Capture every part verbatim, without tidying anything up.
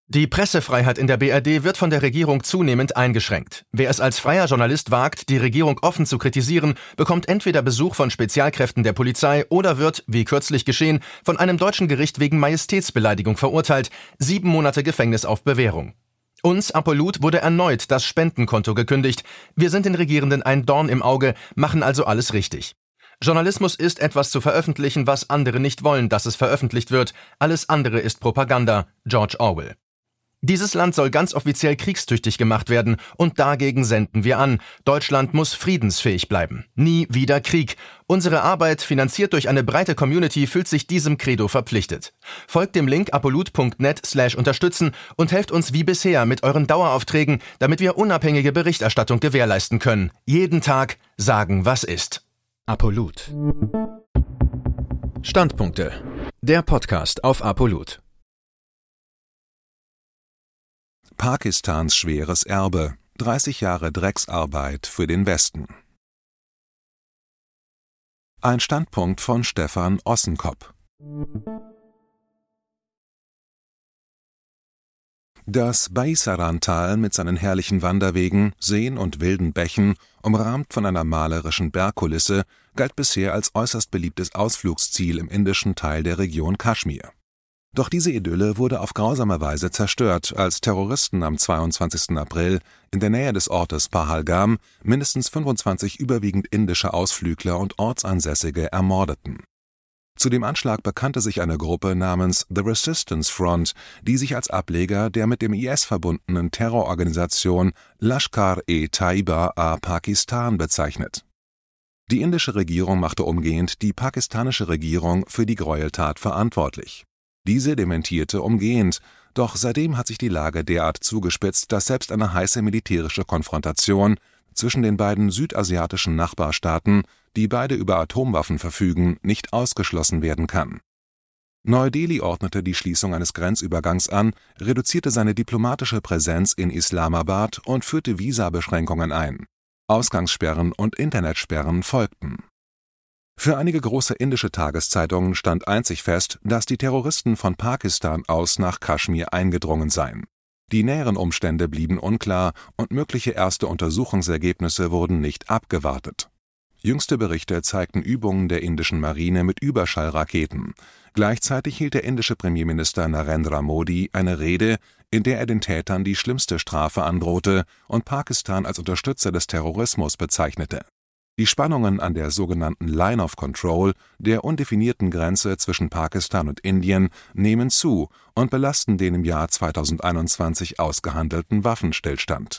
Die Pressefreiheit in der B R D wird von der Regierung zunehmend eingeschränkt. Wer es als freier Journalist wagt, die Regierung offen zu kritisieren, bekommt entweder Besuch von Spezialkräften der Polizei oder wird, wie kürzlich geschehen, von einem deutschen Gericht wegen Majestätsbeleidigung verurteilt, sieben Monate Gefängnis auf Bewährung. Uns, Apolut, wurde erneut das Spendenkonto gekündigt. Wir sind den Regierenden ein Dorn im Auge, machen also alles richtig. Journalismus ist, etwas zu veröffentlichen, was andere nicht wollen, dass es veröffentlicht wird. Alles andere ist Propaganda. George Orwell. Dieses Land soll ganz offiziell kriegstüchtig gemacht werden und dagegen senden wir an. Deutschland muss friedensfähig bleiben. Nie wieder Krieg. Unsere Arbeit, finanziert durch eine breite Community, fühlt sich diesem Credo verpflichtet. Folgt dem Link apolut punkt net slash unterstützen und helft uns wie bisher mit euren Daueraufträgen, damit wir unabhängige Berichterstattung gewährleisten können. Jeden Tag sagen, was ist. Apolut. Standpunkte. Der Podcast auf Apolut. Pakistans schweres Erbe. dreißig Jahre Drecksarbeit für den Westen. Ein Standpunkt von Stefan Ossenkopp. Das Baisaran-Tal mit seinen herrlichen Wanderwegen, Seen und wilden Bächen, umrahmt von einer malerischen Bergkulisse, galt bisher als äußerst beliebtes Ausflugsziel im indischen Teil der Region Kaschmir. Doch diese Idylle wurde auf grausame Weise zerstört, als Terroristen am zweiundzwanzigsten April in der Nähe des Ortes Pahalgam mindestens fünfundzwanzig überwiegend indische Ausflügler und Ortsansässige ermordeten. Zu dem Anschlag bekannte sich eine Gruppe namens The Resistance Front, die sich als Ableger der mit dem I S verbundenen Terrororganisation Lashkar-e-Taiba-a-Pakistan bezeichnet. Die indische Regierung machte umgehend die pakistanische Regierung für die Gräueltat verantwortlich. Diese dementierte umgehend, doch seitdem hat sich die Lage derart zugespitzt, dass selbst eine heiße militärische Konfrontation zwischen den beiden südasiatischen Nachbarstaaten, die beide über Atomwaffen verfügen, nicht ausgeschlossen werden kann. Neu-Delhi ordnete die Schließung eines Grenzübergangs an, reduzierte seine diplomatische Präsenz in Islamabad und führte Visabeschränkungen ein. Ausgangssperren und Internetsperren folgten. Für einige große indische Tageszeitungen stand einzig fest, dass die Terroristen von Pakistan aus nach Kaschmir eingedrungen seien. Die näheren Umstände blieben unklar und mögliche erste Untersuchungsergebnisse wurden nicht abgewartet. Jüngste Berichte zeigten Übungen der indischen Marine mit Überschallraketen. Gleichzeitig hielt der indische Premierminister Narendra Modi eine Rede, in der er den Tätern die schlimmste Strafe androhte und Pakistan als Unterstützer des Terrorismus bezeichnete. Die Spannungen an der sogenannten Line of Control, der undefinierten Grenze zwischen Pakistan und Indien, nehmen zu und belasten den im Jahr zweitausendeinundzwanzig ausgehandelten Waffenstillstand.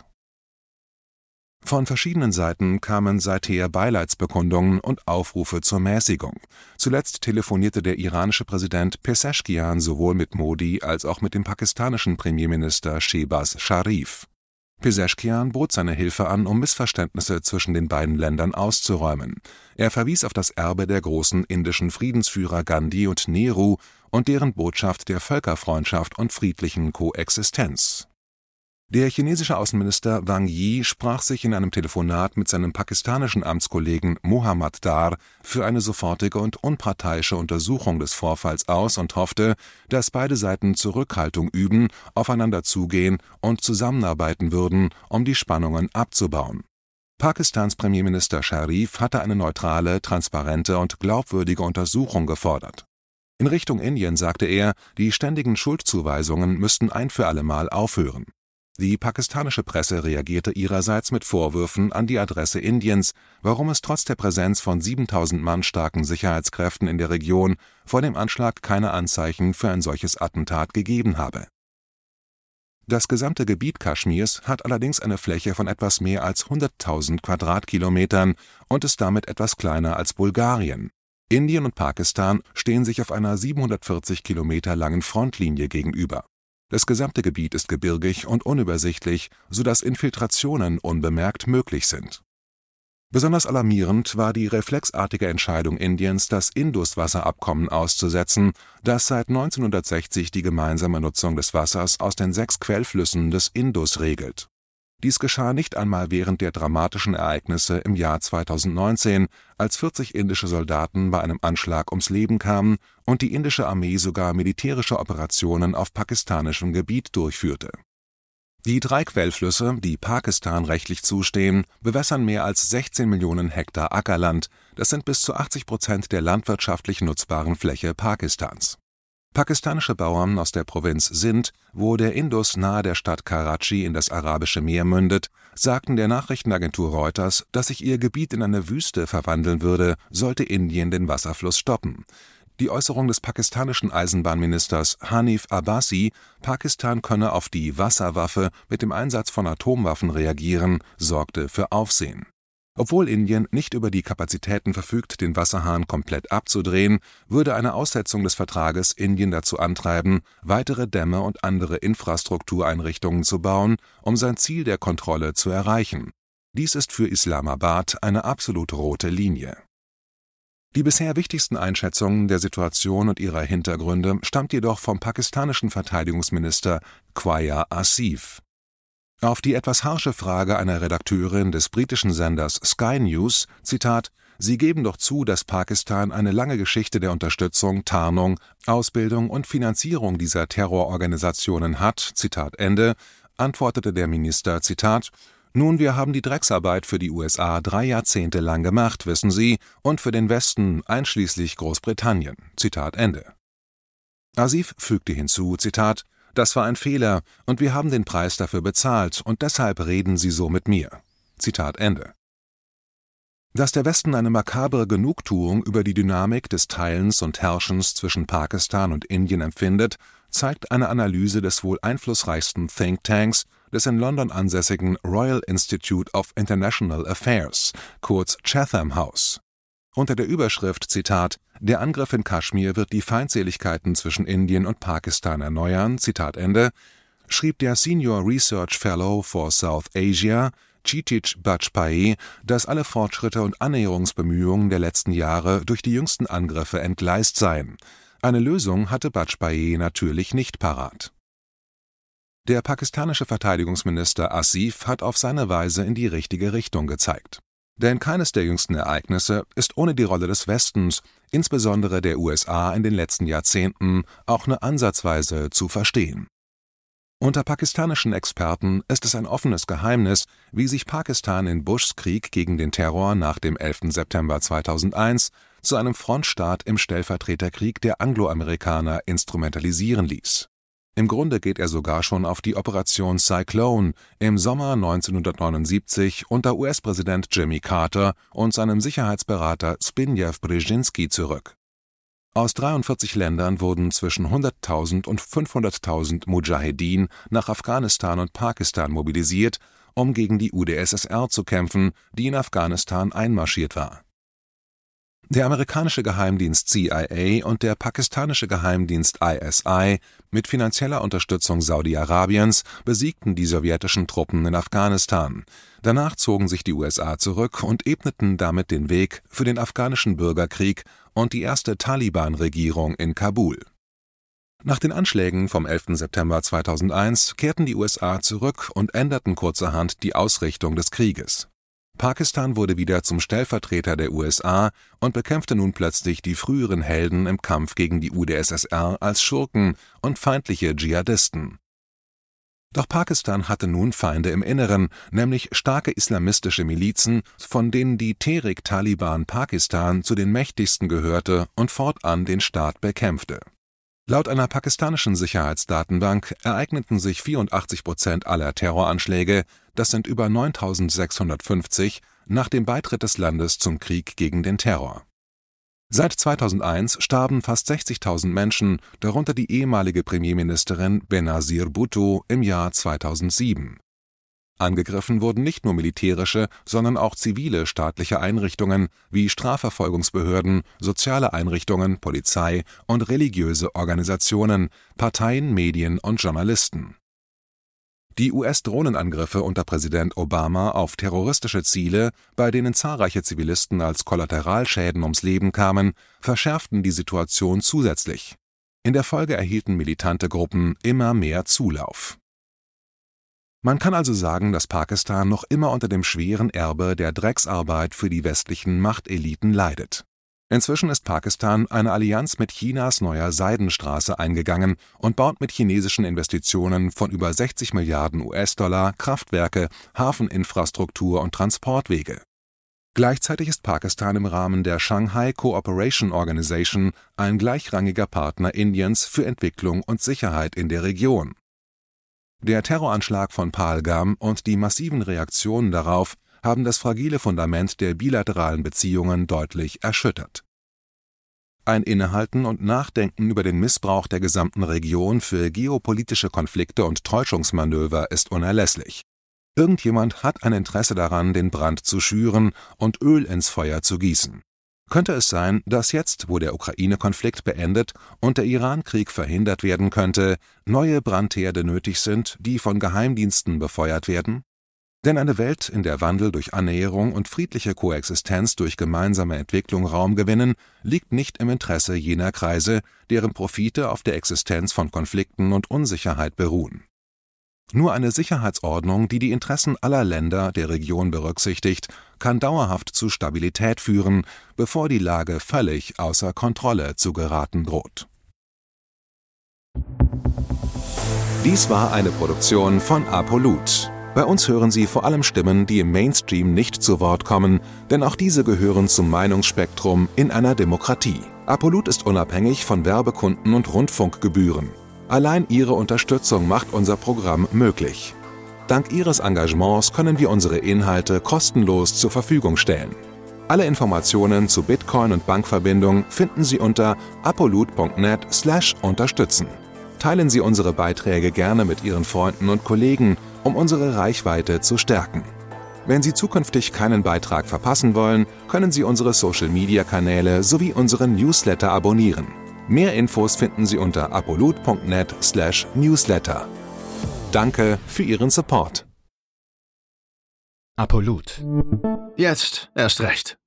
Von verschiedenen Seiten kamen seither Beileidsbekundungen und Aufrufe zur Mäßigung. Zuletzt telefonierte der iranische Präsident Pezeshkian sowohl mit Modi als auch mit dem pakistanischen Premierminister Shehbaz Sharif. Pezeshkian bot seine Hilfe an, um Missverständnisse zwischen den beiden Ländern auszuräumen. Er verwies auf das Erbe der großen indischen Friedensführer Gandhi und Nehru und deren Botschaft der Völkerfreundschaft und friedlichen Koexistenz. Der chinesische Außenminister Wang Yi sprach sich in einem Telefonat mit seinem pakistanischen Amtskollegen Mohammad Dar für eine sofortige und unparteiische Untersuchung des Vorfalls aus und hoffte, dass beide Seiten Zurückhaltung üben, aufeinander zugehen und zusammenarbeiten würden, um die Spannungen abzubauen. Pakistans Premierminister Sharif hatte eine neutrale, transparente und glaubwürdige Untersuchung gefordert. In Richtung Indien sagte er, die ständigen Schuldzuweisungen müssten ein für allemal aufhören. Die pakistanische Presse reagierte ihrerseits mit Vorwürfen an die Adresse Indiens, warum es trotz der Präsenz von siebentausend Mann starken Sicherheitskräften in der Region vor dem Anschlag keine Anzeichen für ein solches Attentat gegeben habe. Das gesamte Gebiet Kaschmirs hat allerdings eine Fläche von etwas mehr als hunderttausend Quadratkilometern und ist damit etwas kleiner als Bulgarien. Indien und Pakistan stehen sich auf einer siebenhundertvierzig Kilometer langen Frontlinie gegenüber. Das gesamte Gebiet ist gebirgig und unübersichtlich, sodass Infiltrationen unbemerkt möglich sind. Besonders alarmierend war die reflexartige Entscheidung Indiens, das Indus-Wasserabkommen auszusetzen, das seit neunzehnhundertsechzig die gemeinsame Nutzung des Wassers aus den sechs Quellflüssen des Indus regelt. Dies geschah nicht einmal während der dramatischen Ereignisse im Jahr zweitausendneunzehn, als vierzig indische Soldaten bei einem Anschlag ums Leben kamen und die indische Armee sogar militärische Operationen auf pakistanischem Gebiet durchführte. Die drei Quellflüsse, die Pakistan rechtlich zustehen, bewässern mehr als sechzehn Millionen Hektar Ackerland, das sind bis zu achtzig Prozent der landwirtschaftlich nutzbaren Fläche Pakistans. Pakistanische Bauern aus der Provinz Sindh, wo der Indus nahe der Stadt Karachi in das Arabische Meer mündet, sagten der Nachrichtenagentur Reuters, dass sich ihr Gebiet in eine Wüste verwandeln würde, sollte Indien den Wasserfluss stoppen. Die Äußerung des pakistanischen Eisenbahnministers Hanif Abbasi, Pakistan könne auf die Wasserwaffe mit dem Einsatz von Atomwaffen reagieren, sorgte für Aufsehen. Obwohl Indien nicht über die Kapazitäten verfügt, den Wasserhahn komplett abzudrehen, würde eine Aussetzung des Vertrages Indien dazu antreiben, weitere Dämme und andere Infrastruktureinrichtungen zu bauen, um sein Ziel der Kontrolle zu erreichen. Dies ist für Islamabad eine absolut rote Linie. Die bisher wichtigsten Einschätzungen der Situation und ihrer Hintergründe stammt jedoch vom pakistanischen Verteidigungsminister Khwaja Asif. Auf die etwas harsche Frage einer Redakteurin des britischen Senders Sky News, Zitat, »Sie geben doch zu, dass Pakistan eine lange Geschichte der Unterstützung, Tarnung, Ausbildung und Finanzierung dieser Terrororganisationen hat«, Zitat Ende, antwortete der Minister, Zitat, »Nun, wir haben die Drecksarbeit für die U S A drei Jahrzehnte lang gemacht, wissen Sie, und für den Westen, einschließlich Großbritannien«, Zitat Ende. Asif fügte hinzu, Zitat, »Das war ein Fehler, und wir haben den Preis dafür bezahlt, und deshalb reden Sie so mit mir«, Zitat Ende. Dass der Westen eine makabre Genugtuung über die Dynamik des Teilens und Herrschens zwischen Pakistan und Indien empfindet, zeigt eine Analyse des wohl einflussreichsten Thinktanks, des in London ansässigen Royal Institute of International Affairs, kurz Chatham House. Unter der Überschrift, Zitat, »Der Angriff in Kaschmir wird die Feindseligkeiten zwischen Indien und Pakistan erneuern«, Zitat Ende, schrieb der Senior Research Fellow for South Asia, Kshitij Bajpai, dass alle Fortschritte und Annäherungsbemühungen der letzten Jahre durch die jüngsten Angriffe entgleist seien. Eine Lösung hatte Bajpai natürlich nicht parat. Der pakistanische Verteidigungsminister Asif hat auf seine Weise in die richtige Richtung gezeigt. Denn keines der jüngsten Ereignisse ist ohne die Rolle des Westens, insbesondere der U S A in den letzten Jahrzehnten, auch nur ansatzweise zu verstehen. Unter pakistanischen Experten ist es ein offenes Geheimnis, wie sich Pakistan in Bushs Krieg gegen den Terror nach dem elften September zweitausendeins zu einem Frontstaat im Stellvertreterkrieg der Angloamerikaner instrumentalisieren ließ. Im Grunde geht er sogar schon auf die Operation Cyclone im Sommer neunzehnhundertneunundsiebzig unter U S-Präsident Jimmy Carter und seinem Sicherheitsberater Zbigniew Brzezinski zurück. Aus dreiundvierzig Ländern wurden zwischen hunderttausend und fünfhunderttausend Mudschahedin nach Afghanistan und Pakistan mobilisiert, um gegen die U d S S R zu kämpfen, die in Afghanistan einmarschiert war. Der amerikanische Geheimdienst C I A und der pakistanische Geheimdienst I S I mit finanzieller Unterstützung Saudi-Arabiens besiegten die sowjetischen Truppen in Afghanistan. Danach zogen sich die U S A zurück und ebneten damit den Weg für den afghanischen Bürgerkrieg und die erste Taliban-Regierung in Kabul. Nach den Anschlägen vom elften September zweitausendeins kehrten die U S A zurück und änderten kurzerhand die Ausrichtung des Krieges. Pakistan wurde wieder zum Stellvertreter der U S A und bekämpfte nun plötzlich die früheren Helden im Kampf gegen die U d S S R als Schurken und feindliche Dschihadisten. Doch Pakistan hatte nun Feinde im Inneren, nämlich starke islamistische Milizen, von denen die Tehrik-Taliban Pakistan zu den mächtigsten gehörte und fortan den Staat bekämpfte. Laut einer pakistanischen Sicherheitsdatenbank ereigneten sich vierundachtzig Prozent aller Terroranschläge, das sind über neuntausendsechshundertfünfzig, nach dem Beitritt des Landes zum Krieg gegen den Terror. Seit zweitausendeins starben fast sechzigtausend Menschen, darunter die ehemalige Premierministerin Benazir Bhutto im Jahr zweitausendsieben. Angegriffen wurden nicht nur militärische, sondern auch zivile staatliche Einrichtungen wie Strafverfolgungsbehörden, soziale Einrichtungen, Polizei und religiöse Organisationen, Parteien, Medien und Journalisten. Die U S-Drohnenangriffe unter Präsident Obama auf terroristische Ziele, bei denen zahlreiche Zivilisten als Kollateralschäden ums Leben kamen, verschärften die Situation zusätzlich. In der Folge erhielten militante Gruppen immer mehr Zulauf. Man kann also sagen, dass Pakistan noch immer unter dem schweren Erbe der Drecksarbeit für die westlichen Machteliten leidet. Inzwischen ist Pakistan eine Allianz mit Chinas neuer Seidenstraße eingegangen und baut mit chinesischen Investitionen von über sechzig Milliarden U S-Dollar Kraftwerke, Hafeninfrastruktur und Transportwege. Gleichzeitig ist Pakistan im Rahmen der Shanghai Cooperation Organization ein gleichrangiger Partner Indiens für Entwicklung und Sicherheit in der Region. Der Terroranschlag von Pahalgam und die massiven Reaktionen darauf haben das fragile Fundament der bilateralen Beziehungen deutlich erschüttert. Ein Innehalten und Nachdenken über den Missbrauch der gesamten Region für geopolitische Konflikte und Täuschungsmanöver ist unerlässlich. Irgendjemand hat ein Interesse daran, den Brand zu schüren und Öl ins Feuer zu gießen. Könnte es sein, dass jetzt, wo der Ukraine-Konflikt beendet und der Iran-Krieg verhindert werden könnte, neue Brandherde nötig sind, die von Geheimdiensten befeuert werden? Denn eine Welt, in der Wandel durch Annäherung und friedliche Koexistenz durch gemeinsame Entwicklung Raum gewinnen, liegt nicht im Interesse jener Kreise, deren Profite auf der Existenz von Konflikten und Unsicherheit beruhen. Nur eine Sicherheitsordnung, die die Interessen aller Länder der Region berücksichtigt, kann dauerhaft zu Stabilität führen, bevor die Lage völlig außer Kontrolle zu geraten droht. Dies war eine Produktion von Apolut. Bei uns hören Sie vor allem Stimmen, die im Mainstream nicht zu Wort kommen, denn auch diese gehören zum Meinungsspektrum in einer Demokratie. Apolut ist unabhängig von Werbekunden und Rundfunkgebühren. Allein Ihre Unterstützung macht unser Programm möglich. Dank Ihres Engagements können wir unsere Inhalte kostenlos zur Verfügung stellen. Alle Informationen zu Bitcoin und Bankverbindung finden Sie unter apolut punkt net slash unterstützen. Teilen Sie unsere Beiträge gerne mit Ihren Freunden und Kollegen, um unsere Reichweite zu stärken. Wenn Sie zukünftig keinen Beitrag verpassen wollen, können Sie unsere Social-Media-Kanäle sowie unseren Newsletter abonnieren. Mehr Infos finden Sie unter apolut punkt net slash newsletter. Danke für Ihren Support. Apolut. Jetzt erst recht.